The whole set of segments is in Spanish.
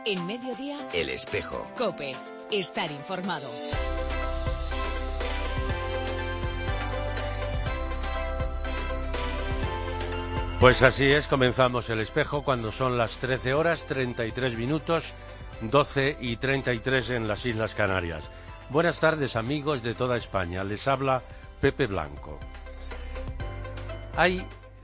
En Mediodía, El Espejo. COPE. Estar informado. Pues así es, comenzamos El Espejo cuando son las 13 horas 33 minutos, 12 y 33 en las Islas Canarias. Buenas tardes, amigos de toda España. Les habla Pepe Blanco. Hay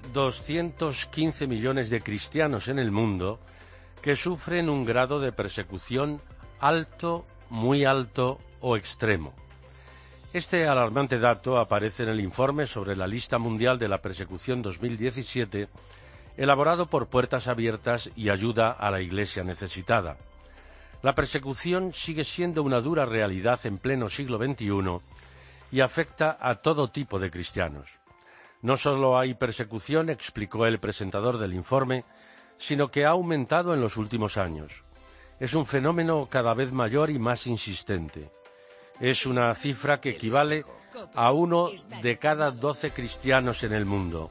215 millones de cristianos en el mundo que sufren un grado de persecución alto, muy alto o extremo. Este alarmante dato aparece en el informe sobre la lista mundial de la persecución 2017, elaborado por Puertas Abiertas y Ayuda a la Iglesia Necesitada. La persecución sigue siendo una dura realidad en pleno siglo XXI y afecta a todo tipo de cristianos. No solo hay persecución, explicó el presentador del informe, sino que ha aumentado en los últimos años. Es un fenómeno cada vez mayor y más insistente. Es una cifra que equivale a 1 de cada 12 cristianos en el mundo.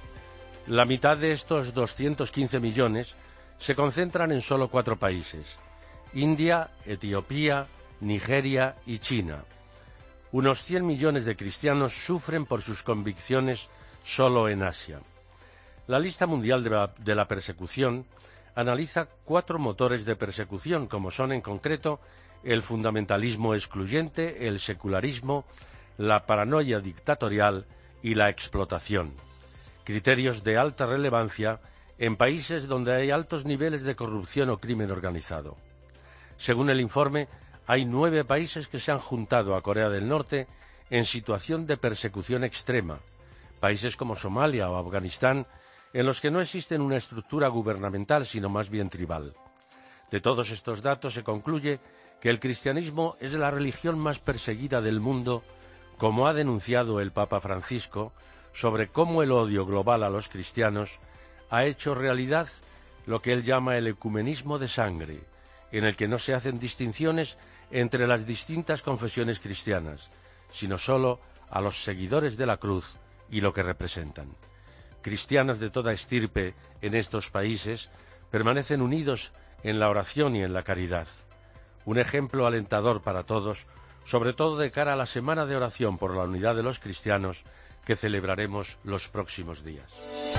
La mitad de estos 215 millones se concentran en solo 4 países: India, Etiopía, Nigeria y China. Unos 100 millones de cristianos sufren por sus convicciones solo en Asia. La lista mundial de la persecución analiza 4 motores de persecución, como son en concreto el fundamentalismo excluyente, el secularismo, la paranoia dictatorial y la explotación. Criterios de alta relevancia en países donde hay altos niveles de corrupción o crimen organizado. Según el informe, hay 9 países que se han juntado a Corea del Norte en situación de persecución extrema. Países como Somalia o Afganistán, en los que no existe una estructura gubernamental, sino más bien tribal. De todos estos datos se concluye que el cristianismo es la religión más perseguida del mundo, como ha denunciado el Papa Francisco, sobre cómo el odio global a los cristianos ha hecho realidad lo que él llama el ecumenismo de sangre, en el que no se hacen distinciones entre las distintas confesiones cristianas, sino solo a los seguidores de la cruz y lo que representan. Cristianos de toda estirpe en estos países permanecen unidos en la oración y en la caridad. Un ejemplo alentador para todos, sobre todo de cara a la Semana de Oración por la Unidad de los Cristianos que celebraremos los próximos días.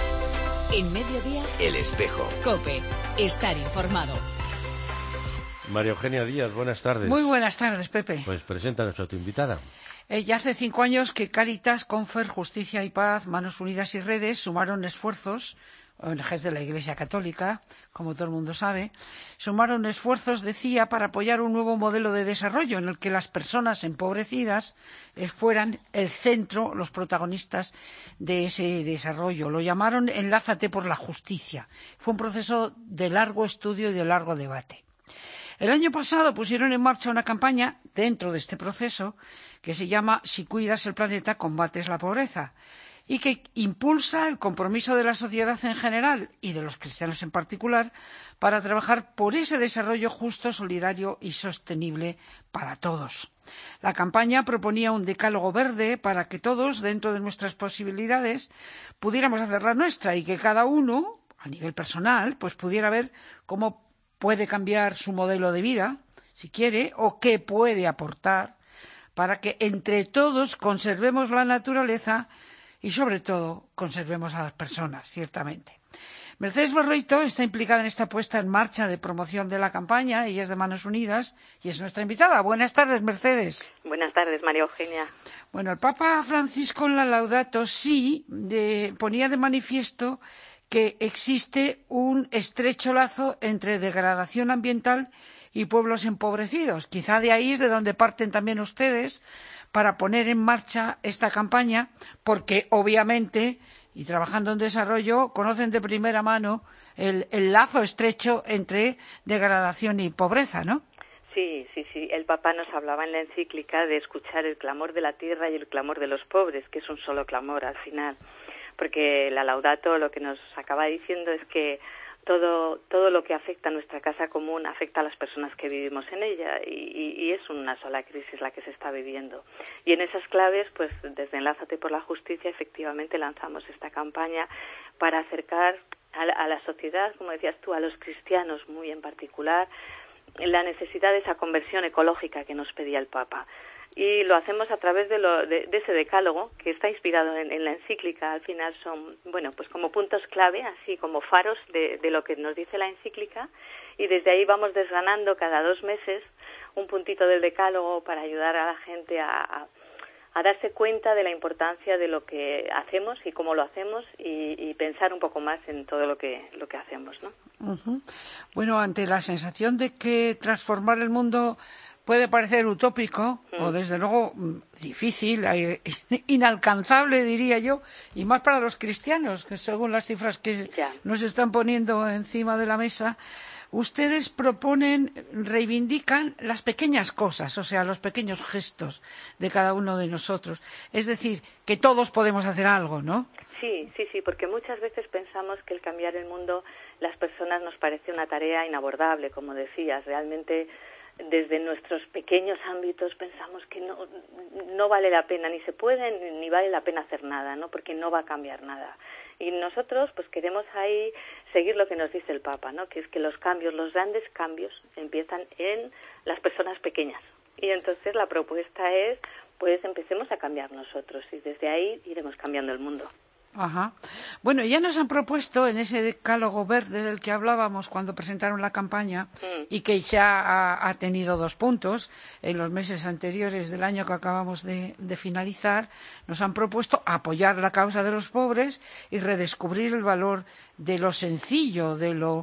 En Mediodía, El Espejo. COPE. Estar informado. María Eugenia Díaz, buenas tardes. Muy buenas tardes, Pepe. Pues preséntanos a tu invitada. Ya hace 5 años que Cáritas, Confer, Justicia y Paz, Manos Unidas y Redes sumaron esfuerzos, ONGs de la Iglesia Católica, como todo el mundo sabe, sumaron esfuerzos, decía, para apoyar un nuevo modelo de desarrollo en el que las personas empobrecidas fueran el centro, los protagonistas de ese desarrollo. Lo llamaron Enlázate por la Justicia. Fue un proceso de largo estudio y de largo debate. El año pasado pusieron en marcha una campaña dentro de este proceso que se llama Si cuidas el planeta, combates la pobreza, y que impulsa el compromiso de la sociedad en general y de los cristianos en particular para trabajar por ese desarrollo justo, solidario y sostenible para todos. La campaña proponía un decálogo verde para que todos, dentro de nuestras posibilidades, pudiéramos hacer la nuestra y que cada uno, a nivel personal, pues pudiera ver cómo puede cambiar su modelo de vida, si quiere, o qué puede aportar para que entre todos conservemos la naturaleza y, sobre todo, conservemos a las personas, ciertamente. Mercedes Barroito está implicada en esta puesta en marcha de promoción de la campaña. Ella es de Manos Unidas y es nuestra invitada. Buenas tardes, Mercedes. Buenas tardes, María Eugenia. Bueno, el Papa Francisco en la Laudato Si ponía de manifiesto que existe un estrecho lazo entre degradación ambiental y pueblos empobrecidos. Quizá de ahí es de donde parten también ustedes para poner en marcha esta campaña, porque obviamente, y trabajando en desarrollo, conocen de primera mano el lazo estrecho entre degradación y pobreza, ¿no? Sí. El Papa nos hablaba en la encíclica de escuchar el clamor de la tierra y el clamor de los pobres, que es un solo clamor al final. Porque la Laudato lo que nos acaba diciendo es que todo lo que afecta a nuestra casa común afecta a las personas que vivimos en ella y es una sola crisis la que se está viviendo. Y en esas claves, pues desde Enlázate por la Justicia, efectivamente lanzamos esta campaña para acercar a la sociedad, como decías tú, a los cristianos muy en particular, la necesidad de esa conversión ecológica que nos pedía el Papa. Y lo hacemos a través de ese decálogo que está inspirado en la encíclica. Al final son, bueno, pues como puntos clave, así como faros de lo que nos dice la encíclica, y desde ahí vamos desgranando cada 2 meses un puntito del decálogo para ayudar a la gente a darse cuenta de la importancia de lo que hacemos y cómo lo hacemos, y pensar un poco más en todo lo que hacemos, ¿no? Uh-huh. Bueno, ante la sensación de que transformar el mundo puede parecer utópico o desde luego difícil, inalcanzable, diría yo, y más para los cristianos, que según las cifras que nos están poniendo encima de la mesa, ustedes reivindican las pequeñas cosas, o sea, los pequeños gestos de cada uno de nosotros. Es decir, que todos podemos hacer algo, ¿no? Sí, porque muchas veces pensamos que el cambiar el mundo, las personas nos parece una tarea inabordable, como decías. Realmente, desde nuestros pequeños ámbitos pensamos que no vale la pena, ni se puede ni vale la pena hacer nada, ¿no? Porque no va a cambiar nada. Y nosotros pues queremos ahí seguir lo que nos dice el Papa, ¿no? Que es que los grandes cambios empiezan en las personas pequeñas. Y entonces la propuesta es, pues empecemos a cambiar nosotros, y desde ahí iremos cambiando el mundo. Ajá. Bueno, ya nos han propuesto en ese decálogo verde del que hablábamos cuando presentaron la campaña y que ya ha tenido 2 puntos en los meses anteriores del año que acabamos de finalizar, nos han propuesto apoyar la causa de los pobres y redescubrir el valor de lo sencillo, de lo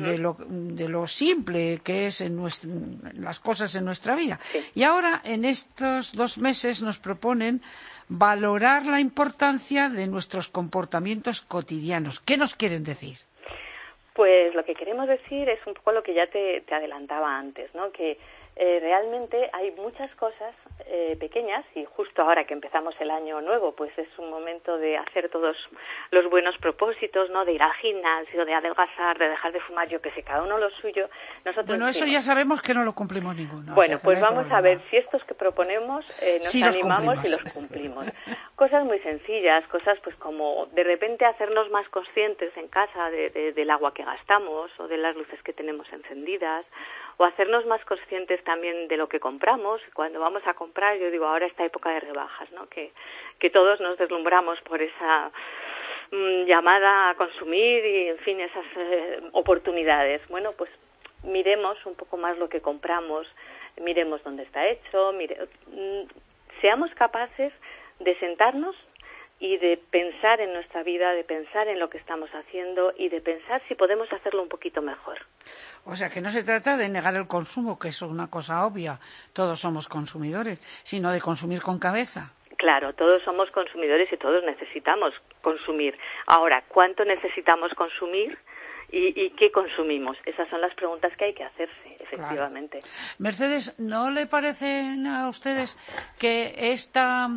simple que es en las cosas en nuestra vida. Sí. Y ahora, en estos 2 meses, nos proponen valorar la importancia de nuestros comportamientos cotidianos. ¿Qué nos quieren decir? Pues lo que queremos decir es un poco lo que ya te adelantaba antes, ¿no? Que realmente hay muchas cosas pequeñas, y justo ahora que empezamos el año nuevo, pues es un momento de hacer todos los buenos propósitos, ¿no? De ir al gimnasio, de adelgazar, de dejar de fumar, yo que sé, cada uno lo suyo. Bueno, eso ya sabemos que no lo cumplimos ninguno. Bueno, pues vamos a ver si estos que proponemos nos animamos y los cumplimos. Cosas muy sencillas, cosas pues como de repente hacernos más conscientes en casa del agua que gastamos o de las luces que tenemos encendidas, o hacernos más conscientes también de lo que compramos. Cuando vamos a comprar, yo digo, ahora esta época de rebajas, ¿no? Que todos nos deslumbramos por esa llamada a consumir y, en fin, esas oportunidades. Bueno, pues miremos un poco más lo que compramos, miremos dónde está hecho, seamos capaces de sentarnos y de pensar en nuestra vida, de pensar en lo que estamos haciendo y de pensar si podemos hacerlo un poquito mejor. O sea, que no se trata de negar el consumo, que es una cosa obvia, todos somos consumidores, sino de consumir con cabeza. Claro, todos somos consumidores y todos necesitamos consumir. Ahora, ¿cuánto necesitamos consumir? ¿Y qué consumimos? Esas son las preguntas que hay que hacerse, efectivamente. Claro. Mercedes, ¿no le parecen a ustedes que esta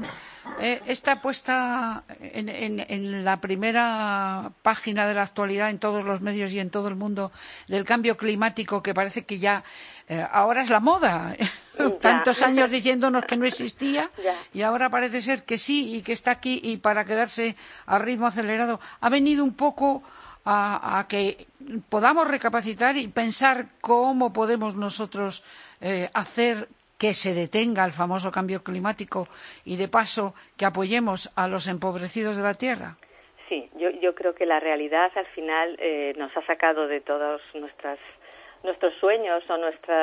puesta en la primera página de la actualidad en todos los medios y en todo el mundo del cambio climático, que parece que ya ahora es la moda? Tantos años diciéndonos que no existía y ahora parece ser que sí y que está aquí y para quedarse a ritmo acelerado, ha venido un poco a que podamos recapacitar y pensar cómo podemos nosotros hacer que se detenga el famoso cambio climático y, de paso, que apoyemos a los empobrecidos de la Tierra. Sí, yo creo que la realidad al final nos ha sacado de todos nuestros sueños o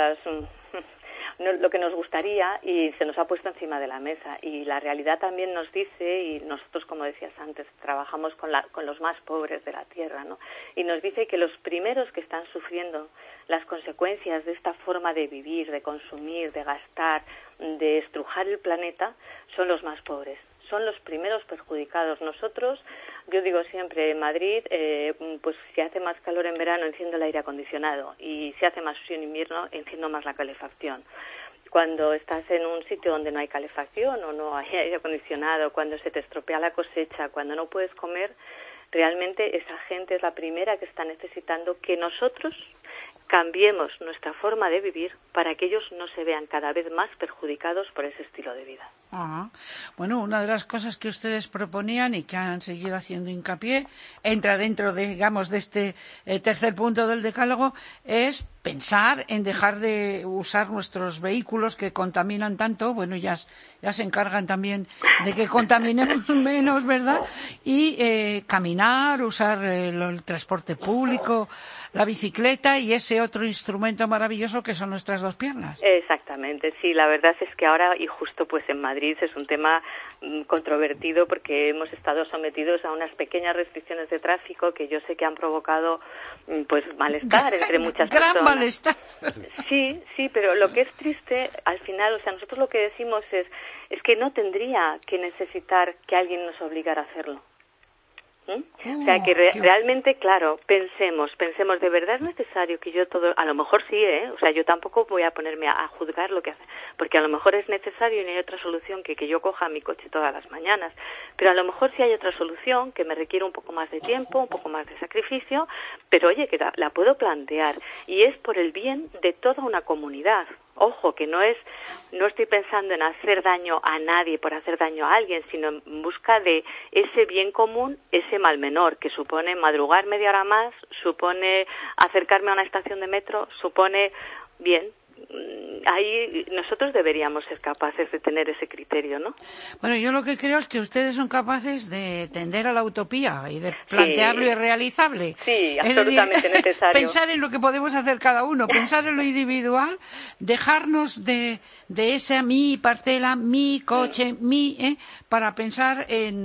lo que nos gustaría, y se nos ha puesto encima de la mesa. Y la realidad también nos dice, y nosotros, como decías antes, trabajamos con los más pobres de la Tierra, ¿no? Y nos dice que los primeros que están sufriendo las consecuencias de esta forma de vivir, de consumir, de gastar, de estrujar el planeta, son los más pobres. Son los primeros perjudicados. Nosotros, yo digo siempre, en Madrid, pues si hace más calor en verano, enciendo el aire acondicionado, y si hace más frío en invierno, enciendo más la calefacción. Cuando estás en un sitio donde no hay calefacción o no hay aire acondicionado, cuando se te estropea la cosecha, cuando no puedes comer, realmente esa gente es la primera que está necesitando que nosotros cambiemos nuestra forma de vivir para que ellos no se vean cada vez más perjudicados por ese estilo de vida. Ajá. Bueno, una de las cosas que ustedes proponían y que han seguido haciendo hincapié, entra dentro de, digamos, de este tercer punto del decálogo, es pensar en dejar de usar nuestros vehículos que contaminan tanto. Bueno, ya se encargan también de que contaminemos menos, ¿verdad? Y caminar, usar el transporte público, la bicicleta y ese otro instrumento maravilloso que son nuestras dos piernas. Exactamente, sí, la verdad es que ahora, y justo pues en Madrid, es un tema controvertido porque hemos estado sometidos a unas pequeñas restricciones de tráfico que yo sé que han provocado pues malestar entre muchas personas. Gran malestar. Sí, pero lo que es triste, al final, o sea, nosotros lo que decimos es que no tendría que necesitar que alguien nos obligara a hacerlo. O sea, que realmente, claro, pensemos, ¿de verdad es necesario que yo todo...? A lo mejor sí, o sea, yo tampoco voy a ponerme a juzgar lo que hace, porque a lo mejor es necesario y no hay otra solución que yo coja mi coche todas las mañanas, pero a lo mejor sí hay otra solución que me requiere un poco más de tiempo, un poco más de sacrificio, pero oye, que la puedo plantear, y es por el bien de toda una comunidad. Ojo, que no estoy pensando en hacer daño a nadie por hacer daño a alguien, sino en busca de ese bien común, ese mal menor, que supone madrugar media hora más, supone acercarme a una estación de metro, supone, bien, ahí nosotros deberíamos ser capaces de tener ese criterio, ¿no? Bueno, yo lo que creo es que ustedes son capaces de tender a la utopía y de plantear lo irrealizable. Sí, absolutamente necesario. Pensar en lo que podemos hacer cada uno, pensar en lo individual, dejarnos de esa mi parcela, mi coche, para pensar en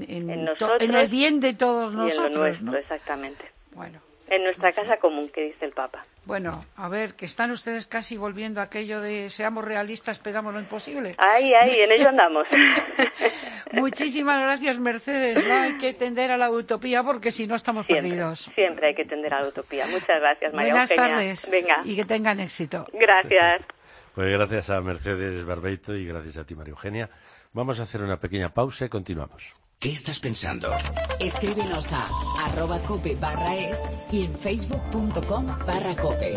el bien de todos nosotros. Y en lo nuestro, ¿no? Exactamente. Bueno. En nuestra casa común, que dice el Papa. Bueno, a ver, que están ustedes casi volviendo a aquello de seamos realistas, pedamos lo imposible. Ahí, en ello andamos. Muchísimas gracias, Mercedes. No hay que tender a la utopía porque si no estamos perdidos. Siempre hay que tender a la utopía. Muchas gracias, María Buenas Eugenia. tardes. Venga. Y que tengan éxito. Gracias. Pues gracias a Mercedes Barbeito y gracias a ti, María Eugenia. Vamos a hacer una pequeña pausa y continuamos. ¿Qué estás pensando? Escríbenos a @cope/es y en facebook.com/cope.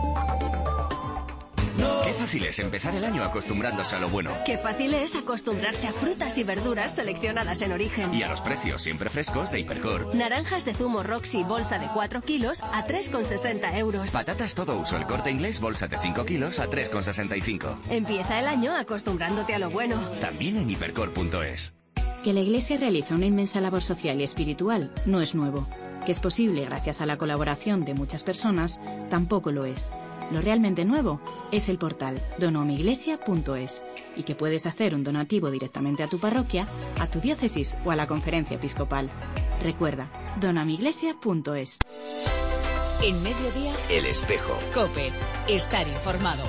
Qué fácil es empezar el año acostumbrándose a lo bueno. Qué fácil es acostumbrarse a frutas y verduras seleccionadas en origen. Y a los precios siempre frescos de Hipercor. Naranjas de zumo Roxy bolsa de 4 kilos a 3,60 euros. Patatas todo uso El Corte Inglés bolsa de 5 kilos a 3,65. Empieza el año acostumbrándote a lo bueno. También en hipercor.es. Que la Iglesia realiza una inmensa labor social y espiritual no es nuevo. Que es posible gracias a la colaboración de muchas personas tampoco lo es. Lo realmente nuevo es el portal donoamiglesia.es y que puedes hacer un donativo directamente a tu parroquia, a tu diócesis o a la conferencia episcopal. Recuerda, donoamiglesia.es. En Mediodía, El Espejo. COPE. Estar informado.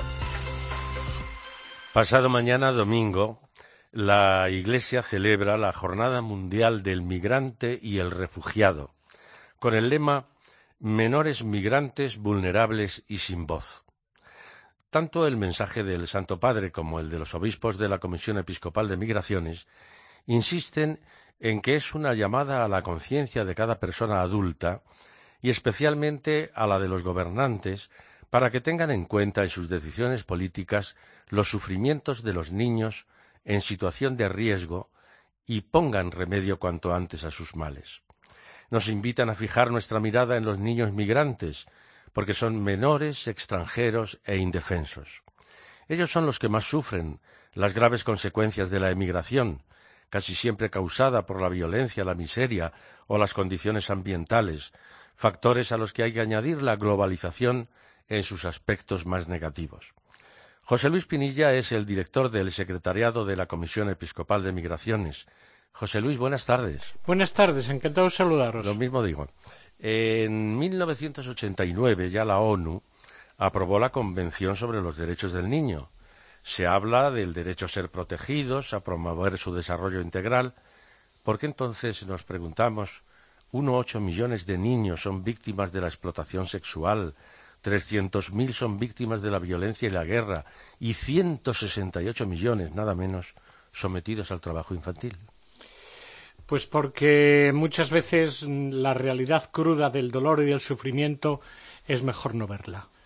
Pasado mañana, domingo, la Iglesia celebra la Jornada Mundial del Migrante y el Refugiado, con el lema Menores migrantes, vulnerables y sin voz. Tanto el mensaje del Santo Padre como el de los obispos de la Comisión Episcopal de Migraciones insisten en que es una llamada a la conciencia de cada persona adulta y especialmente a la de los gobernantes para que tengan en cuenta en sus decisiones políticas los sufrimientos de los niños en situación de riesgo y pongan remedio cuanto antes a sus males. Nos invitan a fijar nuestra mirada en los niños migrantes, porque son menores, extranjeros e indefensos. Ellos son los que más sufren las graves consecuencias de la emigración, casi siempre causada por la violencia, la miseria o las condiciones ambientales, factores a los que hay que añadir la globalización en sus aspectos más negativos. José Luis Pinilla es el director del Secretariado de la Comisión Episcopal de Migraciones. José Luis, buenas tardes. Buenas tardes, encantado de saludaros. Lo mismo digo. En 1989 ya la ONU aprobó la Convención sobre los Derechos del Niño. Se habla del derecho a ser protegidos, a promover su desarrollo integral. ¿Por qué entonces nos preguntamos 1,8 millones de niños son víctimas de la explotación sexual, 300.000 son víctimas de la violencia y la guerra y 168 millones, nada menos, sometidos al trabajo infantil? Pues porque muchas veces la realidad cruda del dolor y del sufrimiento es mejor no verla.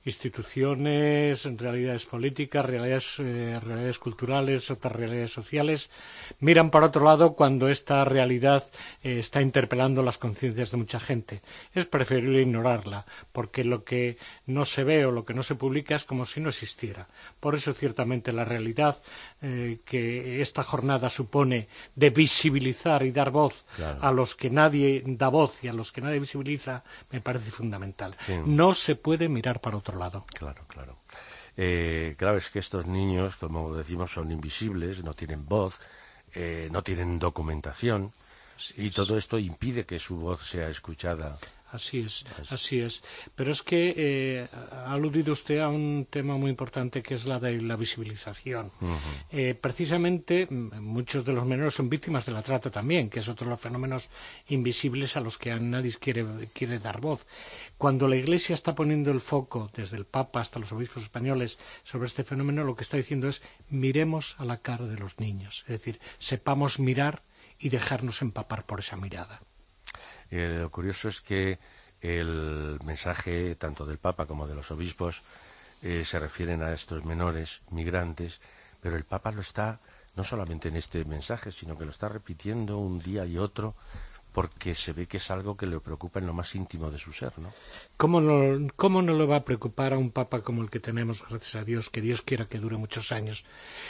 instituciones, realidades políticas, realidades culturales, otras realidades sociales, miran para otro lado cuando esta realidad está interpelando las conciencias de mucha gente. Es preferible ignorarla, porque lo que no se ve o lo que no se publica es como si no existiera. Por eso, ciertamente, la realidad que esta jornada supone de visibilizar y dar voz a los que nadie da voz y a los que nadie visibiliza, me parece fundamental. Sí. No se puede mirar para otro lado. Claro. Claro, es que estos niños, como decimos, son invisibles, no tienen voz, no tienen documentación, y todo esto impide que su voz sea escuchada. Así es. Pero es que ha aludido usted a un tema muy importante, que es la de la visibilización. Precisamente, muchos de los menores son víctimas de la trata también, que es otro de los fenómenos invisibles a los que nadie quiere dar voz. Cuando la Iglesia está poniendo el foco, desde el Papa hasta los obispos españoles, sobre este fenómeno, lo que está diciendo es: miremos a la cara de los niños. Es decir, sepamos mirar y dejarnos empapar por esa mirada. Lo curioso es que el mensaje tanto del Papa como de los obispos se refieren a estos menores migrantes, pero el Papa lo está no solamente en este mensaje, sino que lo está repitiendo un día y otro, porque se ve que es algo que le preocupa en lo más íntimo de su ser, ¿no? ¿Cómo no le va a preocupar a un Papa como el que tenemos, gracias a Dios, que Dios quiera que dure muchos años?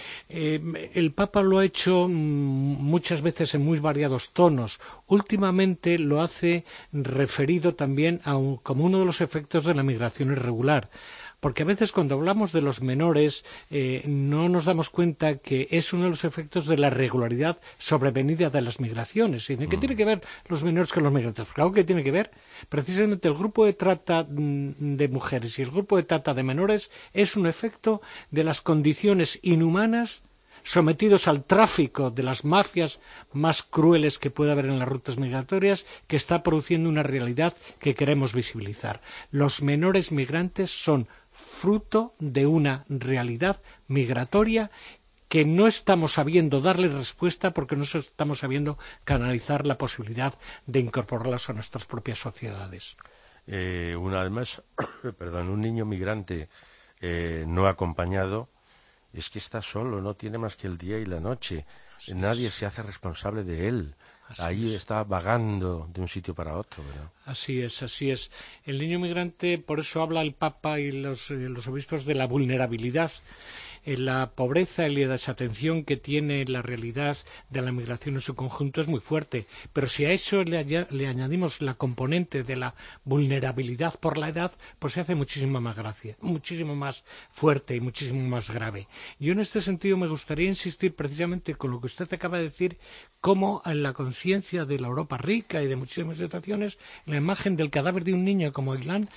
El Papa lo ha hecho muchas veces en muy variados tonos. Últimamente lo hace referido también como uno de los efectos de la migración irregular. Porque a veces cuando hablamos de los menores no nos damos cuenta que es uno de los efectos de la regularidad sobrevenida de las migraciones. ¿Y qué tiene que ver los menores con los migrantes? Pues claro que tiene que ver. Precisamente el grupo de trata de mujeres y el grupo de trata de menores es un efecto de las condiciones inhumanas sometidos al tráfico de las mafias más crueles que puede haber en las rutas migratorias, que está produciendo una realidad que queremos visibilizar. Los menores migrantes son fruto de una realidad migratoria que no estamos sabiendo darle respuesta porque no estamos sabiendo canalizar la posibilidad de incorporarlas a nuestras propias sociedades. Además, un niño migrante no acompañado es que está solo, no tiene más que el día y la noche. Nadie se hace responsable de él. Ahí está vagando de un sitio para otro, ¿verdad? Así es. El niño migrante, por eso habla el Papa y los obispos de la vulnerabilidad, la pobreza y la desatención que tiene la realidad de la migración en su conjunto es muy fuerte. Pero si a eso le añadimos la componente de la vulnerabilidad por la edad, pues se hace muchísimo más fuerte y muchísimo más grave. Yo en este sentido me gustaría insistir precisamente con lo que usted acaba de decir, cómo en la conciencia de la Europa rica y de muchísimas situaciones, la imagen del cadáver de un niño como Aylán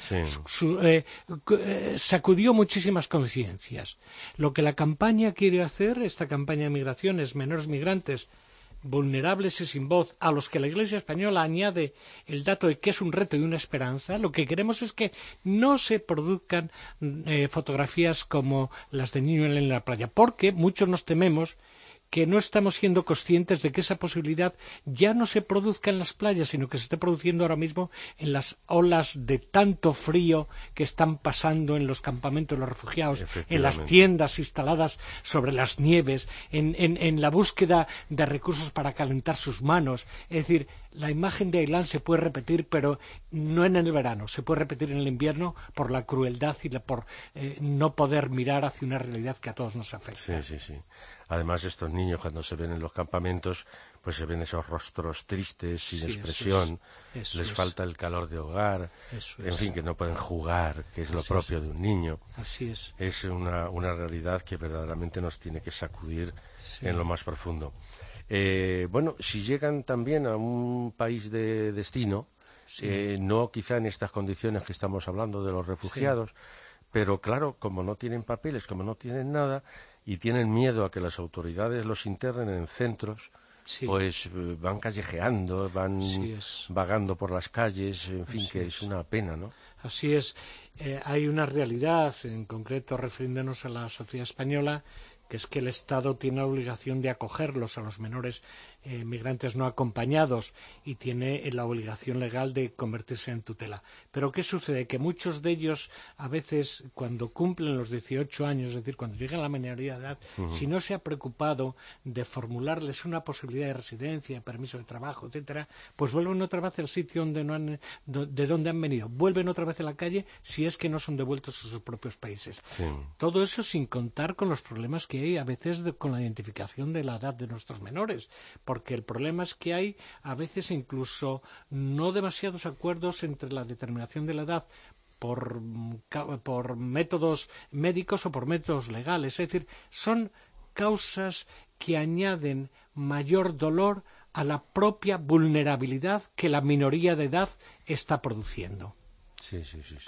sacudió muchísimas conciencias. Lo que la campaña quiere hacer, esta campaña de migraciones, menores migrantes, vulnerables y sin voz, a los que la Iglesia española añade el dato de que es un reto y una esperanza, lo que queremos es que no se produzcan fotografías como las de niños en la playa, porque muchos nos tememos que no estamos siendo conscientes de que esa posibilidad ya no se produzca en las playas, sino que se esté produciendo ahora mismo en las olas de tanto frío que están pasando en los campamentos de los refugiados, en las tiendas instaladas sobre las nieves, en la búsqueda de recursos para calentar sus manos. Es decir, la imagen de Aylán se puede repetir, pero no en el verano, se puede repetir en el invierno por la crueldad y por no poder mirar hacia una realidad que a todos nos afecta. Sí. Además, estos niños cuando se ven en los campamentos, pues se ven esos rostros tristes, sin expresión, les falta el calor de hogar, en fin, que no pueden jugar, que es lo propio de un niño. Así es. Es una realidad que verdaderamente nos tiene que sacudir en lo más profundo. Si llegan también a un país de destino, no quizá en estas condiciones que estamos hablando de los refugiados, pero claro, como no tienen papeles, como no tienen nada, y tienen miedo a que las autoridades los internen en centros, pues van callejeando, van vagando por las calles, en fin, que es una pena, ¿no? Así es. Hay una realidad, en concreto refiriéndonos a la sociedad española, que es que el Estado tiene la obligación de acogerlos a los menores migrantes no acompañados y tiene la obligación legal de convertirse en tutela. Pero ¿qué sucede? Que muchos de ellos, a veces, cuando cumplen los 18 años, es decir, cuando llegan a la mayoría de edad, si no se ha preocupado de formularles una posibilidad de residencia, de permiso de trabajo, etcétera, pues vuelven otra vez al sitio de donde han venido, vuelven otra vez a la calle si es que no son devueltos a sus propios países. Sí. Todo eso sin contar con los problemas que hay a veces con la identificación de la edad de nuestros menores, porque el problema es que hay a veces incluso no demasiados acuerdos entre la determinación de la edad por métodos médicos o por métodos legales. Es decir, son causas que añaden mayor dolor a la propia vulnerabilidad que la minoría de edad está produciendo. Sí.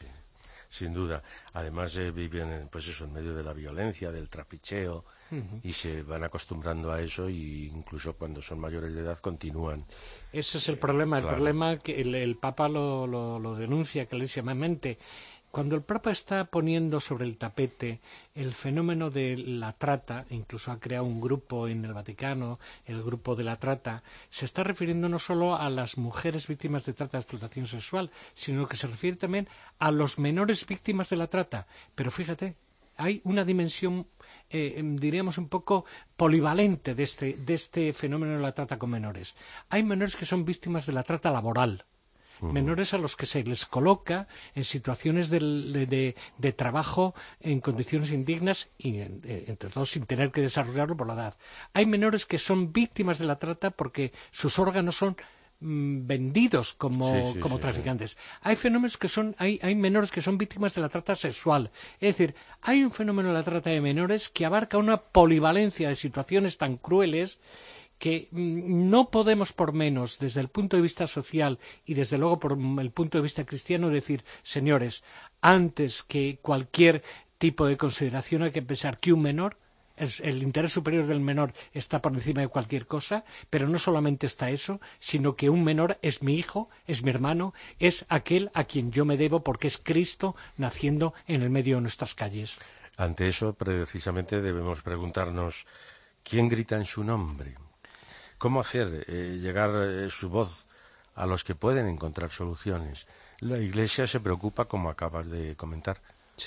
Sin duda. Además viven pues eso, en medio de la violencia, del trapicheo, y se van acostumbrando a eso, y incluso cuando son mayores de edad continúan. Ese es el problema. El problema que el Papa lo denuncia clarísimamente. Cuando el Papa está poniendo sobre el tapete el fenómeno de la trata, incluso ha creado un grupo en el Vaticano, el grupo de la trata, se está refiriendo no solo a las mujeres víctimas de trata de explotación sexual, sino que se refiere también a los menores víctimas de la trata. Pero fíjate, hay una dimensión, diríamos, un poco polivalente de este fenómeno de la trata con menores. Hay menores que son víctimas de la trata laboral, menores a los que se les coloca en situaciones de trabajo en condiciones indignas y, entre todo, sin tener que desarrollarlo por la edad. Hay menores que son víctimas de la trata porque sus órganos son vendidos como traficantes. Hay fenómenos hay menores que son víctimas de la trata sexual. Es decir, hay un fenómeno de la trata de menores que abarca una polivalencia de situaciones tan crueles que no podemos por menos, desde el punto de vista social y desde luego por el punto de vista cristiano, decir, señores, antes que cualquier tipo de consideración hay que pensar que un menor, el interés superior del menor está por encima de cualquier cosa, pero no solamente está eso, sino que un menor es mi hijo, es mi hermano, es aquel a quien yo me debo porque es Cristo naciendo en el medio de nuestras calles. Ante eso, precisamente, debemos preguntarnos, ¿quién grita en su nombre? ¿Cómo hacer llegar su voz a los que pueden encontrar soluciones? La Iglesia se preocupa, como acabas de comentar,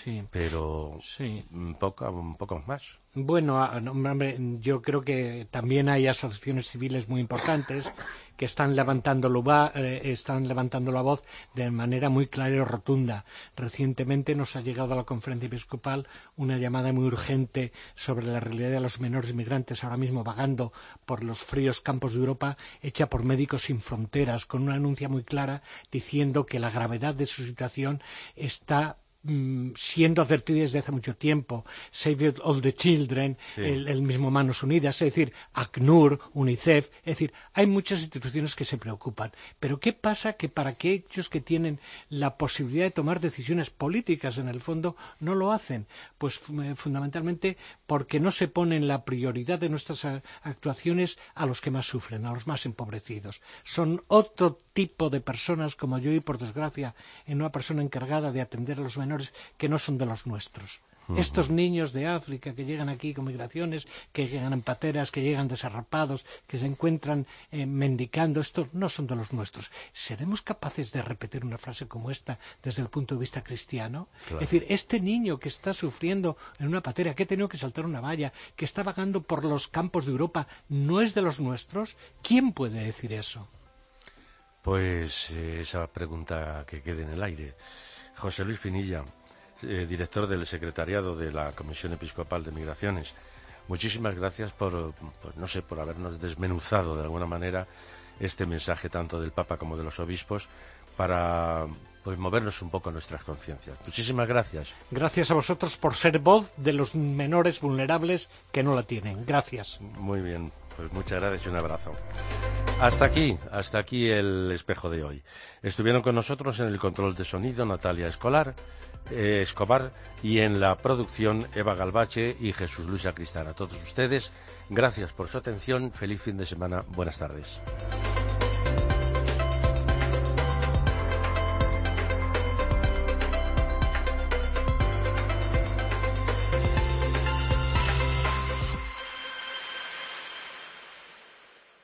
pero un poco más. Bueno, hombre, yo creo que también hay asociaciones civiles muy importantes que están levantando la voz de manera muy clara y rotunda. Recientemente nos ha llegado a la Conferencia Episcopal una llamada muy urgente sobre la realidad de los menores migrantes ahora mismo vagando por los fríos campos de Europa, hecha por Médicos Sin Fronteras, con una anuncia muy clara diciendo que la gravedad de su situación está siendo advertida desde hace mucho tiempo. Save All the Children, el mismo Manos Unidas, es decir, ACNUR, UNICEF, es decir, hay muchas instituciones que se preocupan. Pero ¿qué pasa? Que para aquellos que tienen la posibilidad de tomar decisiones políticas, en el fondo, no lo hacen. Pues fundamentalmente porque no se pone en la prioridad de nuestras actuaciones a los que más sufren, a los más empobrecidos. Son otro tipo de personas como yo y, por desgracia, en una persona encargada de atender a los menores que no son de los nuestros. Estos niños de África que llegan aquí con migraciones, que llegan en pateras, que llegan desarrapados, que se encuentran mendicando, estos no son de los nuestros. ¿Seremos capaces de repetir una frase como esta desde el punto de vista cristiano? Claro. Es decir, este niño que está sufriendo en una patera, que ha tenido que saltar una valla, que está vagando por los campos de Europa, ¿no es de los nuestros? ¿Quién puede decir eso? Pues esa pregunta que quede en el aire. José Luis Pinilla, director del secretariado de la Comisión Episcopal de Migraciones, muchísimas gracias por habernos desmenuzado de alguna manera este mensaje tanto del Papa como de los obispos para movernos un poco nuestras conciencias. Muchísimas gracias. Gracias a vosotros por ser voz de los menores vulnerables que no la tienen. Gracias. Muy bien, pues muchas gracias y un abrazo. Hasta aquí el espejo de hoy. Estuvieron con nosotros en el control de sonido Natalia Escobar y en la producción Eva Galvache y Jesús Luis Sacristán. A todos ustedes, gracias por su atención, feliz fin de semana, buenas tardes.